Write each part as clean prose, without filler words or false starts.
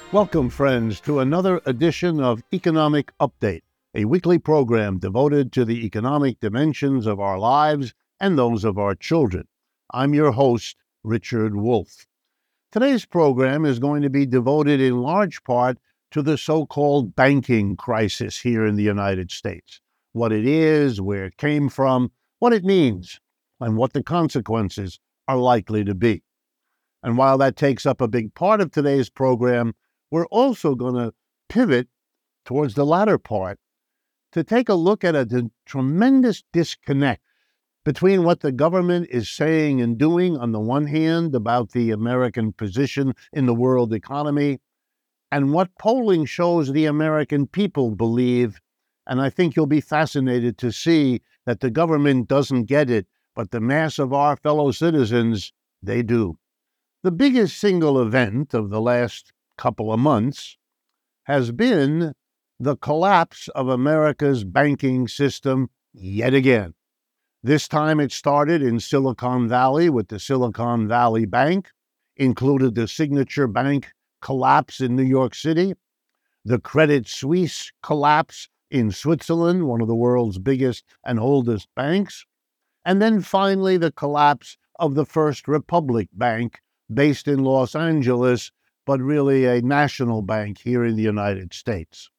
Welcome, friends, to another edition of Economic Update, a weekly program devoted to the economic dimensions of our lives and those of our children. I'm your host, Richard Wolff. Today's program is going to be devoted in large part to the so-called banking crisis here in the United States. What it is, where it came from, what it means, and what the consequences are likely to be. And while that takes up a big part of today's program, we're also going to pivot towards the latter part to take a look at a tremendous disconnect between what the government is saying and doing on the one hand about the American position in the world economy and what polling shows the American people believe. And I think you'll be fascinated to see that the government doesn't get it, but the mass of our fellow citizens, they do. The biggest single event of the last couple of months has been the collapse of America's banking system yet again. This time it started in Silicon Valley with the Silicon Valley Bank, included the Signature Bank collapse in New York City, the Credit Suisse collapse in Switzerland, one of the world's biggest and oldest banks, and then finally the collapse of the First Republic Bank based in Los Angeles, but really a national bank here in the United States.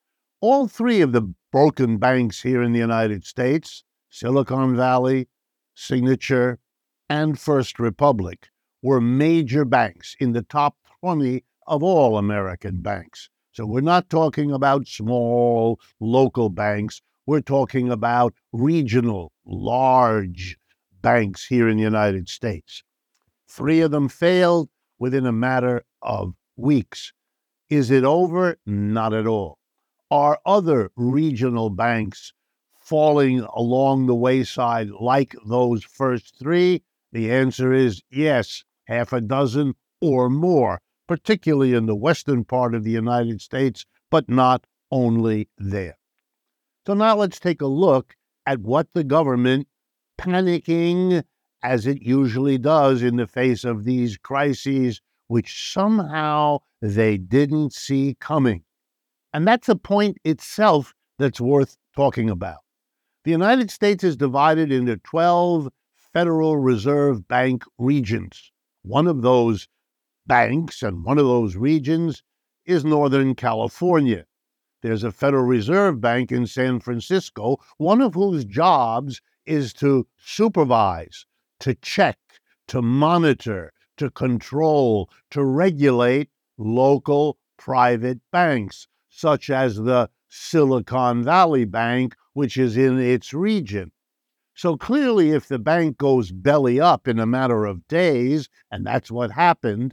All three of the broken banks here in the United States, Silicon Valley, Signature, and First Republic, were major banks in the top 20 of all American banks. So we're not talking about small local banks. We're talking about regional, large banks here in the United States. Three of them failed within a matter of weeks. Is it over? Not at all. Are other regional banks falling along the wayside like those first three? The answer is yes, half a dozen or more, particularly in the western part of the United States, but not only there. So now let's take a look at what the government, panicking as it usually does in the face of these crises, which somehow they didn't see coming. And that's a point itself that's worth talking about. The United States is divided into 12 Federal Reserve Bank regions. One of those banks and one of those regions is Northern California. There's a Federal Reserve Bank in San Francisco, one of whose jobs is to supervise, to check, to monitor, to control, to regulate local private banks, such as the Silicon Valley Bank, which is in its region. So clearly, if the bank goes belly up in a matter of days, and that's what happened,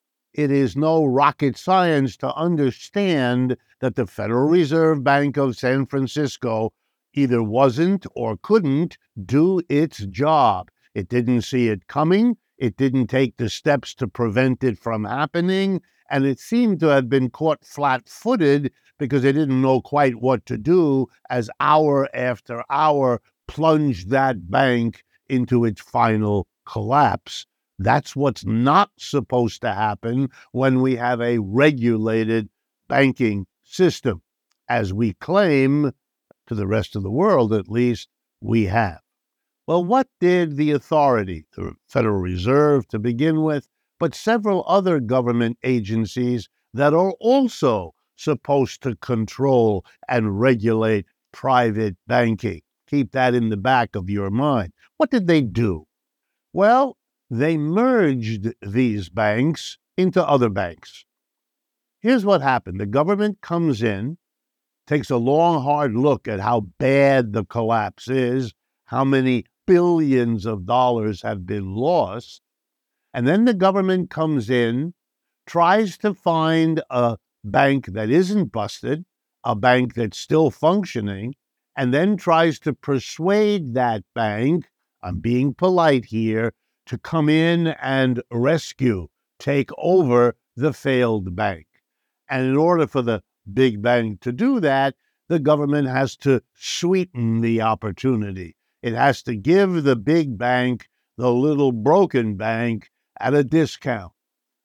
it is no rocket science to understand that the Federal Reserve Bank of San Francisco either wasn't or couldn't do its job. It didn't see it coming, it didn't take the steps to prevent it from happening, and it seemed to have been caught flat-footed because they didn't know quite what to do as hour after hour plunged that bank into its final collapse. That's what's not supposed to happen when we have a regulated banking system, as we claim, to the rest of the world at least, we have. Well, what did the authority, the Federal Reserve to begin with, but several other government agencies that are also supposed to control and regulate private banking? Keep that in the back of your mind. What did they do? Well, they merged these banks into other banks. Here's what happened. The government comes in, takes a long, hard look at how bad the collapse is, how many billions of dollars have been lost, and then the government comes in, tries to find a bank that isn't busted, a bank that's still functioning, and then tries to persuade that bank, I'm being polite here, to come in and rescue, take over the failed bank. And in order for the big bank to do that, the government has to sweeten the opportunity. It has to give the big bank the little broken bank at a discount.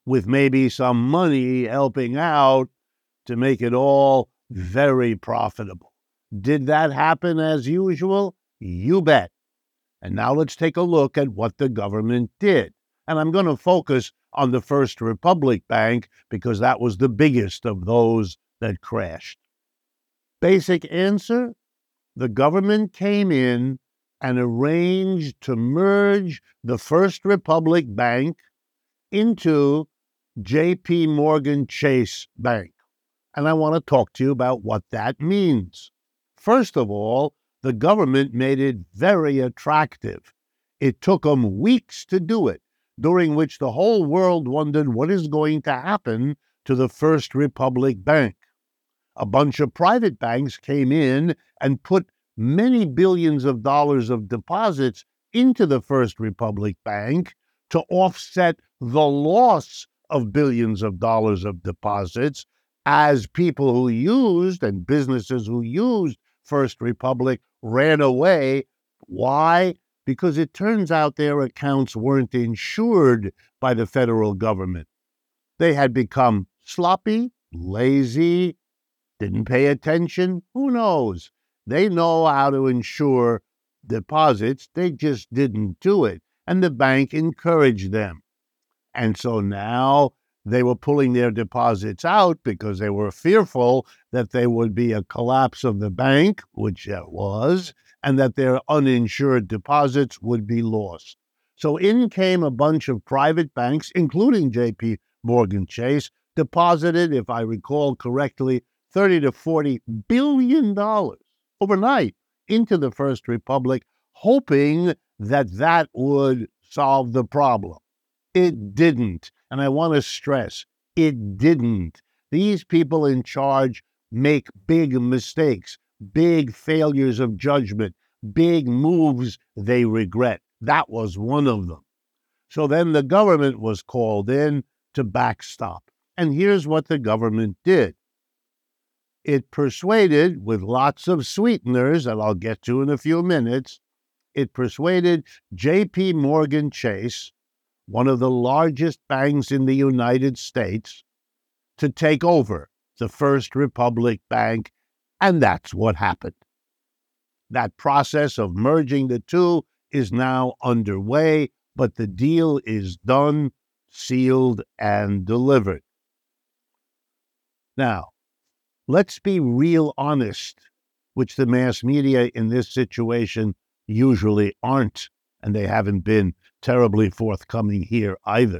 with maybe some money helping out to make it all very profitable. Did that happen as usual? You bet. And now let's take a look at what the government did. And I'm going to focus on the First Republic Bank because that was the biggest of those that crashed. Basic answer, the government came in and arranged to merge the First Republic Bank into J.P. Morgan Chase Bank. And I want to talk to you about what that means. First of all, the government made it very attractive. It took them weeks to do it, during which the whole world wondered what is going to happen to the First Republic Bank. A bunch of private banks came in and put many billions of dollars of deposits into the First Republic Bank to offset the loss of billions of dollars of deposits as people who used and businesses who used First Republic ran away. Why? Because it turns out their accounts weren't insured by the federal government. They had become sloppy, lazy, didn't pay attention. Who knows? They know how to insure deposits. They just didn't do it. And the bank encouraged them. And so now they were pulling their deposits out because they were fearful that there would be a collapse of the bank, which there was, and that their uninsured deposits would be lost. So in came a bunch of private banks, including J.P. Morgan Chase, deposited, if I recall correctly, $30 to $40 billion overnight into the First Republic, hoping that that would solve the problem. It didn't. And I want to stress, it didn't. These people in charge make big mistakes, big failures of judgment, big moves they regret. That was one of them. So then the government was called in to backstop. And here's what the government did. It persuaded, with lots of sweeteners that I'll get to in a few minutes, it persuaded J.P. Morgan Chase, one of the largest banks in the United States, to take over the First Republic Bank, and that's what happened. That process of merging the two is now underway, but the deal is done, sealed, and delivered. Now, let's be real honest, which the mass media in this situation usually aren't, and they haven't been terribly forthcoming here either.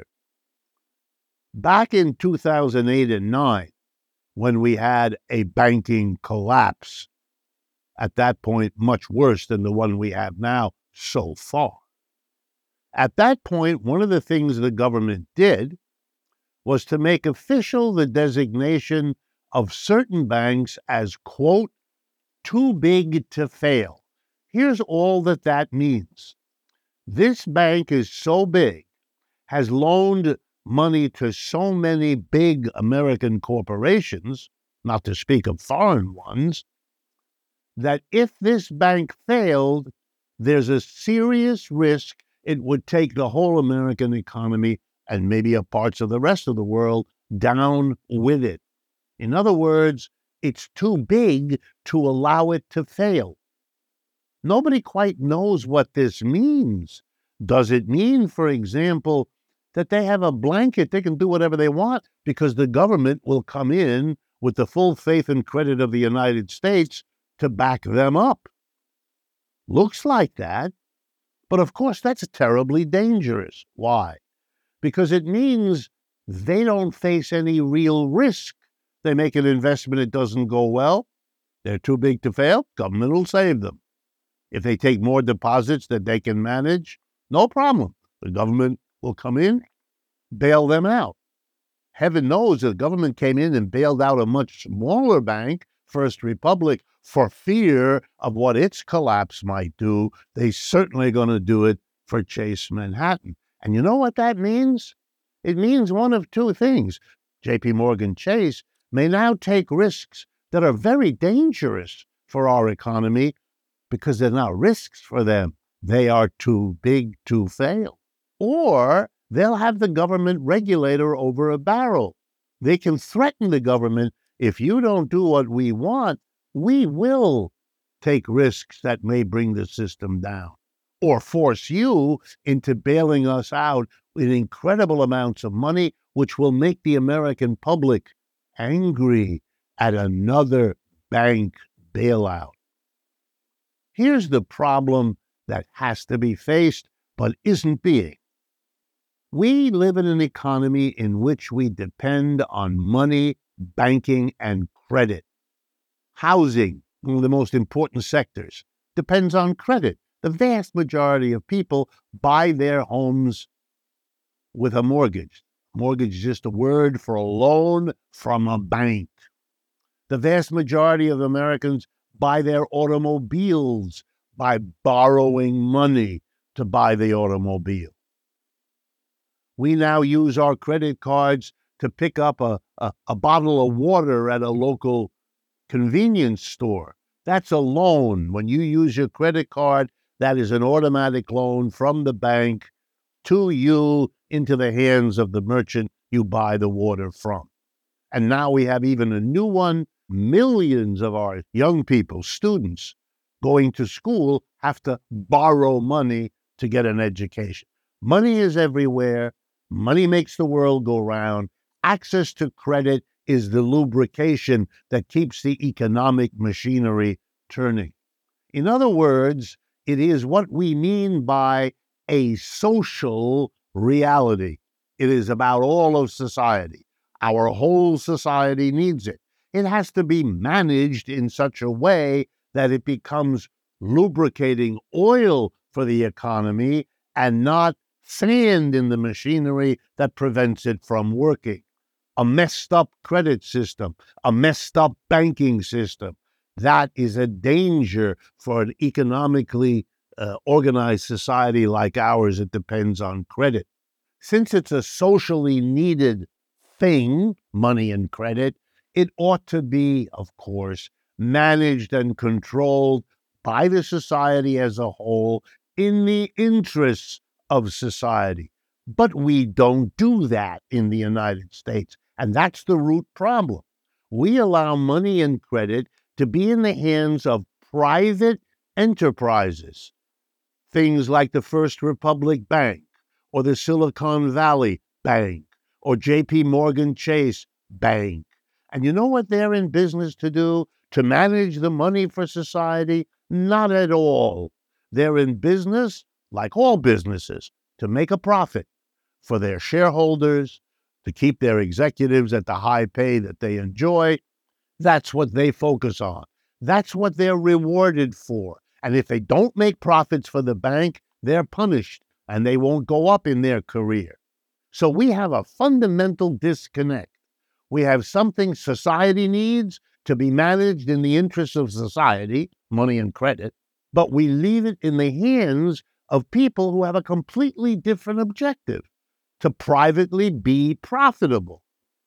Back in 2008 and 9, when we had a banking collapse, at that point much worse than the one we have now so far. At that point, one of the things the government did was to make official the designation of certain banks as, quote, too big to fail. Here's all that means. This bank is so big, has loaned money to so many big American corporations, not to speak of foreign ones, that if this bank failed, there's a serious risk it would take the whole American economy and maybe a parts of the rest of the world down with it. In other words, it's too big to allow it to fail. Nobody quite knows what this means. Does it mean, for example, that they have a blanket, they can do whatever they want because the government will come in with the full faith and credit of the United States to back them up? Looks like that. But of course, that's terribly dangerous. Why? Because it means they don't face any real risk. They make an investment, it doesn't go well. They're too big to fail. Government will save them. If they take more deposits that they can manage, no problem. The government will come in, bail them out. Heaven knows the government came in and bailed out a much smaller bank, First Republic, for fear of what its collapse might do. They certainly are going to do it for Chase Manhattan. And you know what that means? It means one of two things. J.P. Morgan Chase may now take risks that are very dangerous for our economy because they're not risks for them. They are too big to fail. Or they'll have the government regulator over a barrel. They can threaten the government, if you don't do what we want, we will take risks that may bring the system down, or force you into bailing us out with incredible amounts of money, which will make the American public angry at another bank bailout. Here's the problem that has to be faced but isn't being. We live in an economy in which we depend on money, banking, and credit. Housing, one of the most important sectors, depends on credit. The vast majority of people buy their homes with a mortgage. Mortgage is just a word for a loan from a bank. The vast majority of Americans buy their automobiles by borrowing money to buy the automobile. We now use our credit cards to pick up a bottle of water at a local convenience store. That's a loan. When you use your credit card, that is an automatic loan from the bank to you into the hands of the merchant you buy the water from. And now we have even a new one. Millions of our young people, students, going to school have to borrow money to get an education. Money is everywhere. Money makes the world go round. Access to credit is the lubrication that keeps the economic machinery turning. In other words, it is what we mean by a social reality. It is about all of society. Our whole society needs it. It has to be managed in such a way that it becomes lubricating oil for the economy and not sand in the machinery that prevents it from working. A messed up credit system, a messed up banking system, that is a danger for an economically organized society like ours. It depends on credit. Since it's a socially needed thing, money and credit, it ought to be, of course, managed and controlled by the society as a whole in the interests of society. But we don't do that in the United States, and that's the root problem. We allow money and credit to be in the hands of private enterprises, things like the First Republic Bank, or the Silicon Valley Bank, or J.P. Morgan Chase Bank. And you know what they're in business to do? To manage the money for society? Not at all. They're in business, like all businesses, to make a profit for their shareholders, to keep their executives at the high pay that they enjoy. That's what they focus on. That's what they're rewarded for. And if they don't make profits for the bank, they're punished and they won't go up in their career. So we have a fundamental disconnect. We have something society needs to be managed in the interests of society, money and credit, but we leave it in the hands of people who have a completely different objective, to privately be profitable,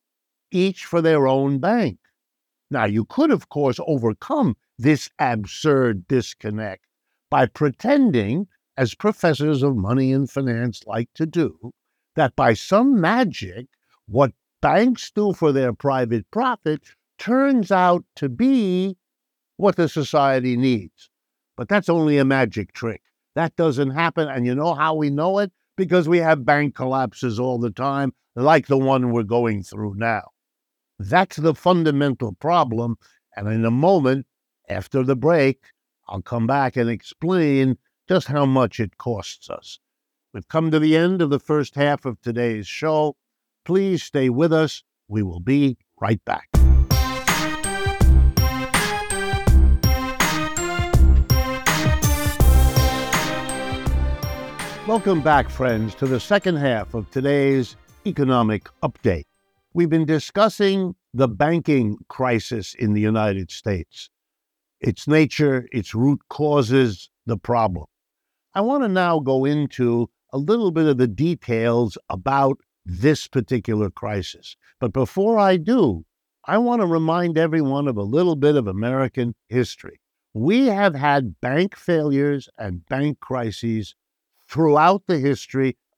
each for their own bank. Now, you could, of course, overcome this absurd disconnect by pretending, as professors of money and finance like to do, that by some magic, what banks do for their private profit turns out to be what the society needs. But that's only a magic trick. That doesn't happen. And you know how we know it? Because we have bank collapses all the time, like the one we're going through now. That's the fundamental problem. And in a moment, after the break, I'll come back and explain just how much it costs us. We've come to the end of the first half of today's show. Please stay with us. We will be right back. Welcome back, friends, to the second half of today's economic update. We've been discussing the banking crisis in the United States, its nature, its root causes, the problem. I want to now go into a little bit of the details about this particular crisis. But before I do, I want to remind everyone of a little bit of American history. We have had bank failures and bank crises throughout the history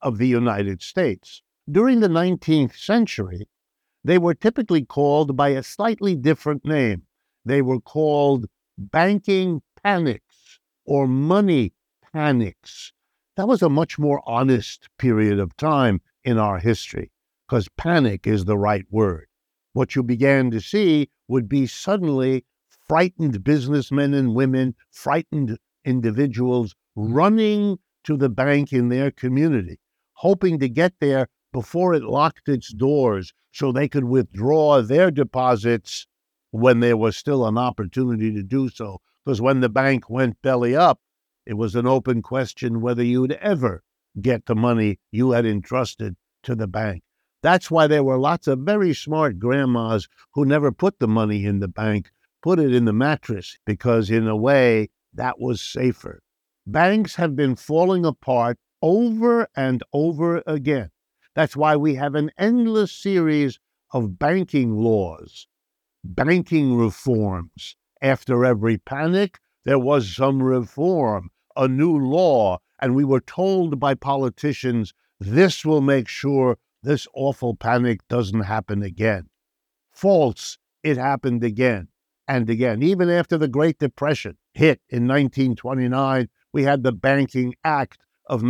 of the United States. During the 19th century, they were typically called by a slightly different name. They were called banking panics or money panics. That was a much more honest period of time in our history, because panic is the right word. What you began to see would be suddenly frightened businessmen and women, frightened individuals running to the bank in their community, hoping to get there before it locked its doors so they could withdraw their deposits when there was still an opportunity to do so. Because when the bank went belly up, it was an open question whether you'd ever get the money you had entrusted to the bank. That's why there were lots of very smart grandmas who never put the money in the bank, put it in the mattress, because in a way, that was safer. Banks have been falling apart over and over again. That's why we have an endless series of banking laws, banking reforms. After every panic, there was some reform, a new law, and we were told by politicians, this will make sure this awful panic doesn't happen again. False, it happened again and again. Even after the Great Depression hit in 1929, we had the Banking Act of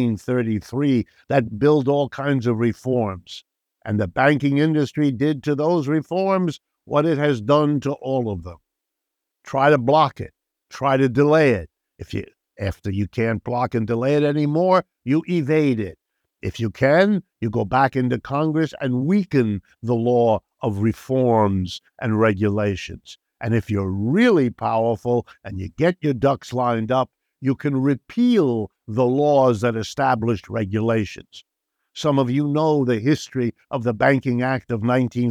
1933 that billed all kinds of reforms. And the banking industry did to those reforms what it has done to all of them. Try to block it. Try to delay it. After you can't block and delay it anymore, you evade it. If you can, you go back into Congress and weaken the law of reforms and regulations. And if you're really powerful and you get your ducks lined up, you can repeal the laws that established regulations. Some of you know the history of the Banking Act of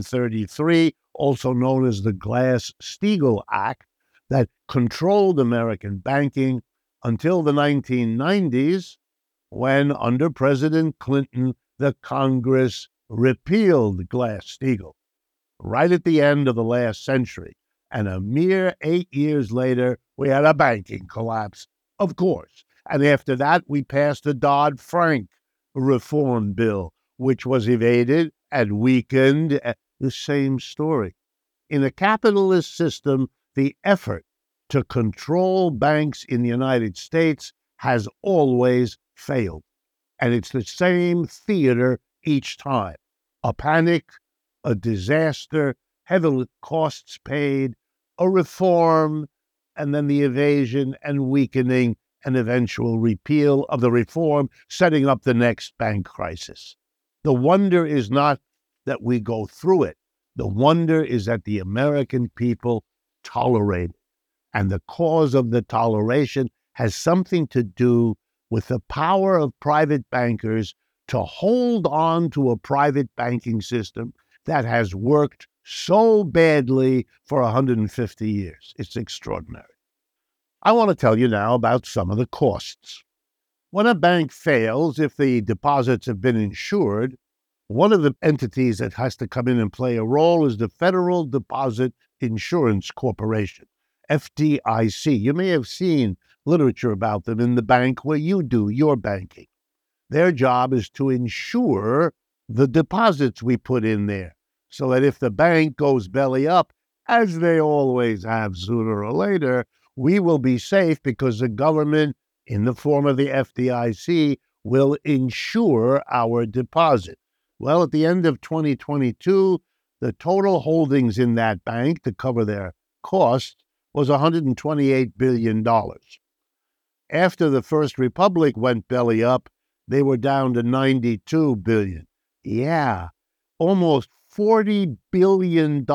1933, also known as the Glass-Steagall Act, that controlled American banking until the 1990s, when, under President Clinton, the Congress repealed Glass-Steagall, right at the end of the last century. And a mere 8 years later, we had a banking collapse, of course. And after that, we passed the Dodd-Frank reform bill, which was evaded and weakened. The same story. In a capitalist system, the effort to control banks in the United States has always failed. And it's the same theater each time. A panic, a disaster, heavy costs paid, a reform, and then the evasion and weakening and eventual repeal of the reform, setting up the next bank crisis. The wonder is not that we go through it. The wonder is that the American people tolerate it. And the cause of the toleration has something to do with the power of private bankers to hold on to a private banking system that has worked so badly for 150 years. It's extraordinary. I want to tell you now about some of the costs. When a bank fails, if the deposits have been insured, one of the entities that has to come in and play a role is the Federal Deposit Insurance Corporation, FDIC. You may have seen literature about them in the bank where you do your banking. Their job is to insure the deposits we put in there, so that if the bank goes belly up, as they always have sooner or later, we will be safe because the government, in the form of the FDIC, will insure our deposit. Well, at the end of 2022, the total holdings in that bank to cover their costs was $128 billion. After the First Republic went belly up, they were down to $92 billion. Yeah, almost $40 billion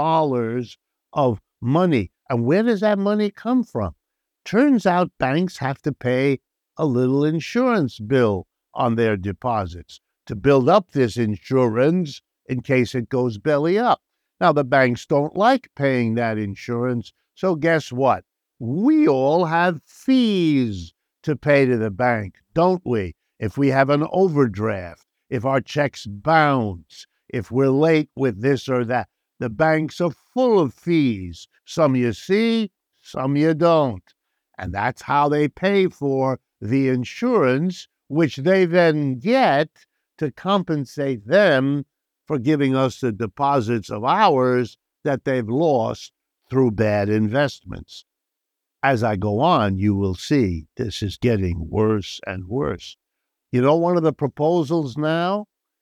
of money. And where does that money come from? Turns out banks have to pay a little insurance bill on their deposits to build up this insurance in case it goes belly up. Now, the banks don't like paying that insurance, so guess what? We all have fees to pay to the bank, don't we? If we have an overdraft, if our checks bounce, if we're late with this or that, the banks are full of fees. Some you see, some you don't. And that's how they pay for the insurance which they then get to compensate them for giving us the deposits of ours that they've lost through bad investments. As I go on, you will see this is getting worse and worse. You know, one of the proposals now,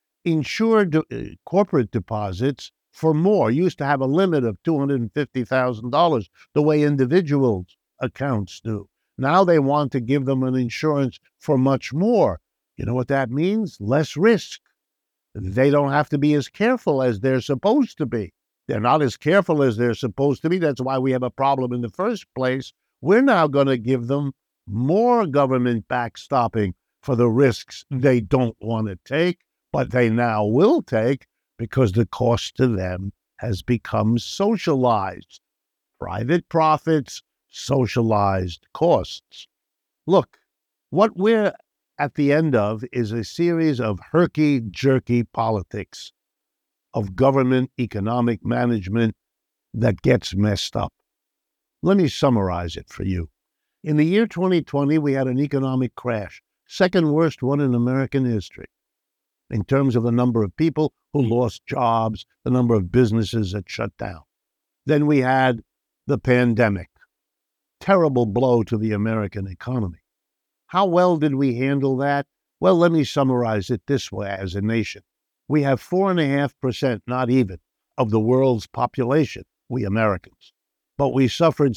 corporate deposits for more. Used to have a limit of $250,000, the way individuals accounts do. Now they want to give them an insurance for much more. You know what that means? Less risk. They don't have to be as careful as they're supposed to be. They're not as careful as they're supposed to be. That's why we have a problem in the first place. We're now going to give them more government backstopping for the risks they don't want to take, but they now will take because the cost to them has become socialized. Private profits, socialized costs. Look, what we're at the end of is a series of herky-jerky politics of government economic management that gets messed up. Let me summarize it for you. In the year 2020, we had an economic crash, second worst one in American history, in terms of the number of people who lost jobs, the number of businesses that shut down. Then we had the pandemic, terrible blow to the American economy. How well did we handle that? Well, let me summarize it this way as a nation. We have 4.5%, not even, of the world's population, we Americans. But we suffered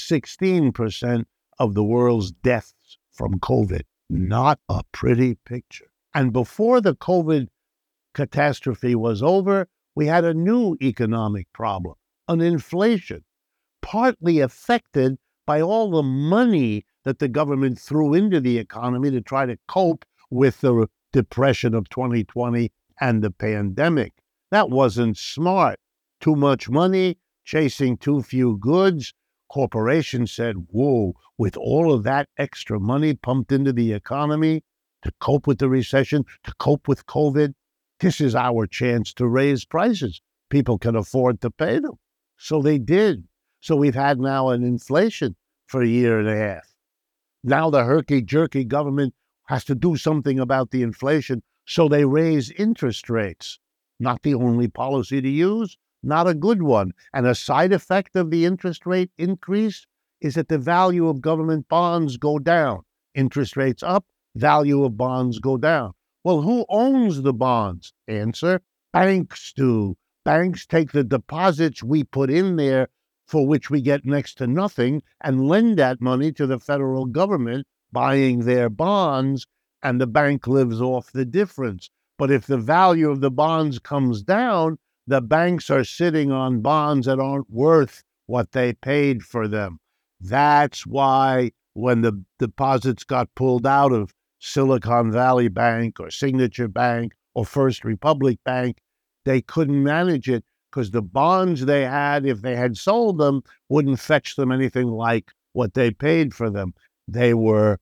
16% of the world's deaths from COVID. Not a pretty picture. And before the COVID catastrophe was over, we had a new economic problem, an inflation, partly affected by all the money that the government threw into the economy to try to cope with the depression of 2020 and the pandemic. That wasn't smart. Too much money, chasing too few goods. Corporations said, whoa, with all of that extra money pumped into the economy to cope with the recession, to cope with COVID, this is our chance to raise prices. People can afford to pay them. So they did. So we've had now an inflation for a year and a half. Now the herky-jerky government has to do something about the inflation, so they raise interest rates. Not the only policy to use, not a good one. And a side effect of the interest rate increase is that the value of government bonds go down. Interest rates up, value of bonds go down. Well, who owns the bonds? Answer, banks do. Banks take the deposits we put in there, for which we get next to nothing, and lend that money to the federal government, buying their bonds, and the bank lives off the difference. But if the value of the bonds comes down, the banks are sitting on bonds that aren't worth what they paid for them. That's why when the deposits got pulled out of Silicon Valley Bank or Signature Bank or First Republic Bank, they couldn't manage it because the bonds they had, if they had sold them, wouldn't fetch them anything like what they paid for them. They were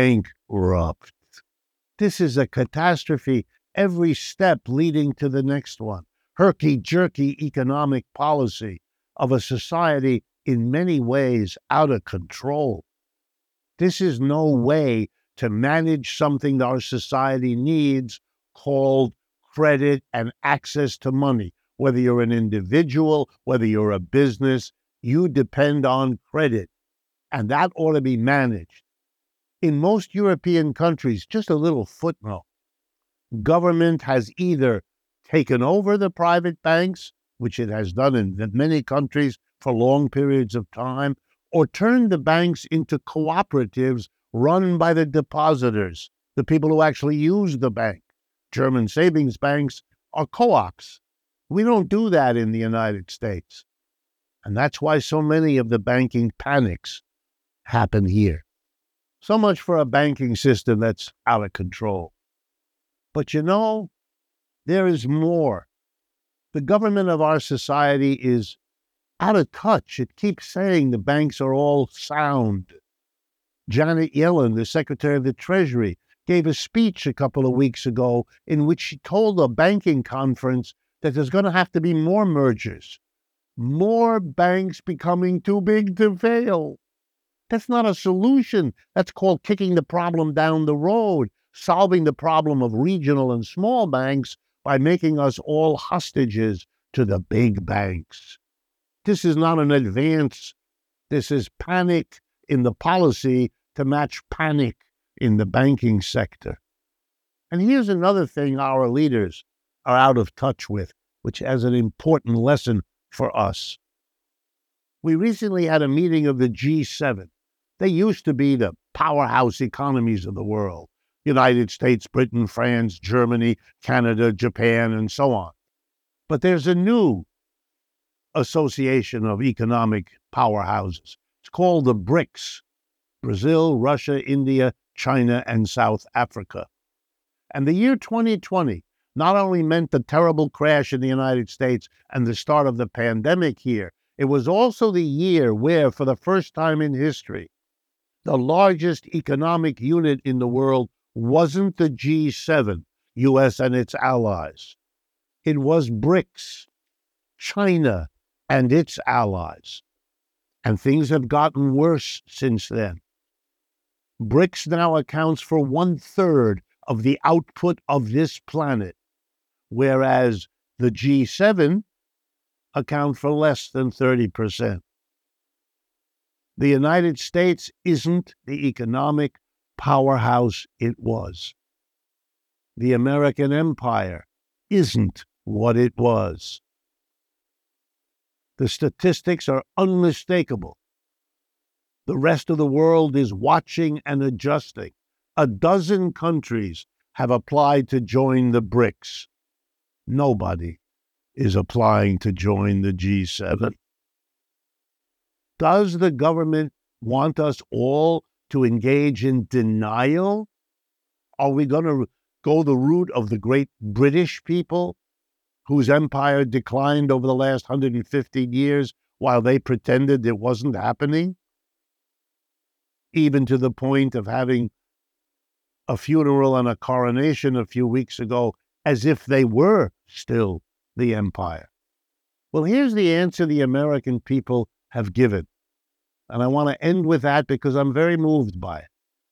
bankrupt. This is a catastrophe, every step leading to the next one. Herky-jerky economic policy of a society in many ways out of control. This is no way to manage something that our society needs called credit and access to money. Whether you're an individual, whether you're a business, you depend on credit, and that ought to be managed. In most European countries, just a little footnote, government has either taken over the private banks, which it has done in many countries for long periods of time, or turned the banks into cooperatives run by the depositors, the people who actually use the bank. German savings banks are co-ops. We don't do that in the United States. And that's why so many of the banking panics happen here. So much for a banking system that's out of control. But you know, there is more. The government of our society is out of touch. It keeps saying the banks are all sound. Janet Yellen, the Secretary of the Treasury, gave a speech a couple of weeks ago in which she told a banking conference that there's going to have to be more mergers, more banks becoming too big to fail. That's not a solution. That's called kicking the problem down the road. solving the problem of regional and small banks by making us all hostages to the big banks. This is not an advance. This is panic in the policy to match panic in the banking sector. And here's another thing our leaders are out of touch with, which has an important lesson for us. We recently had a meeting of the G7. They used to be the powerhouse economies of the world: United States, Britain, France, Germany, Canada, Japan, and so on. But there's a new association of economic powerhouses. It's called the BRICS: Brazil, Russia, India, China, and South Africa. And the year 2020 not only meant the terrible crash in the United States and the start of the pandemic here, it was also the year where, for the first time in history, the largest economic unit in the world wasn't the G7, U.S. and its allies. It was BRICS, China and its allies. And things have gotten worse since then. BRICS now accounts for 1/3 of the output of this planet, whereas the G7 account for less than 30%. The United States isn't the economic powerhouse it was. The American empire isn't what it was. The statistics are unmistakable. The rest of the world is watching and adjusting. A dozen countries have applied to join the BRICS. Nobody is applying to join the G7. Does the government want us all to engage in denial? Are we going to go the route of the great British people, whose empire declined over the last 150 years while they pretended it wasn't happening? Even to the point of having a funeral and a coronation a few weeks ago as if they were still the empire. Well, here's the answer the American people have given. And I want to end with that because I'm very moved by it.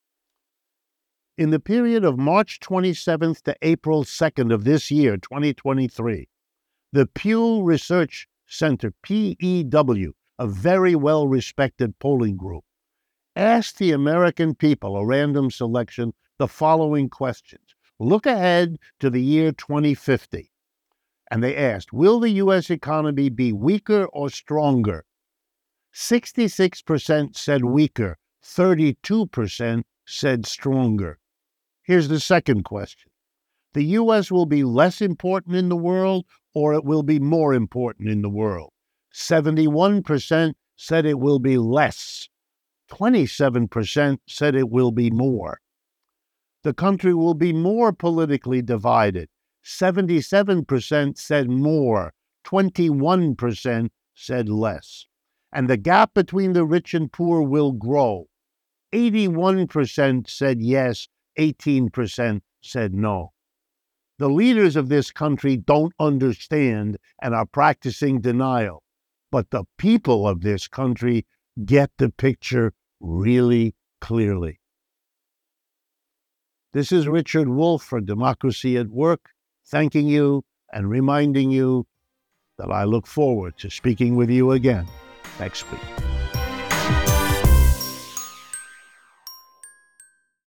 In the period of March 27th to April 2nd of this year, 2023, the Pew Research Center, PEW, a very well-respected polling group, asked the American people, a random selection, the following questions. Look ahead to the year 2050. And they asked, will the U.S. economy be weaker or stronger? 66% said weaker, 32% said stronger. Here's the second question. The U.S. will be less important in the world, or it will be more important in the world? 71% said it will be less. 27% said it will be more. The country will be more politically divided. 77% said more. 21% said less. And the gap between the rich and poor will grow. 81% said yes, 18% said no. The leaders of this country don't understand and are practicing denial, but the people of this country get the picture really clearly. This is Richard Wolff for Democracy at Work, thanking you and reminding you that I look forward to speaking with you again next week.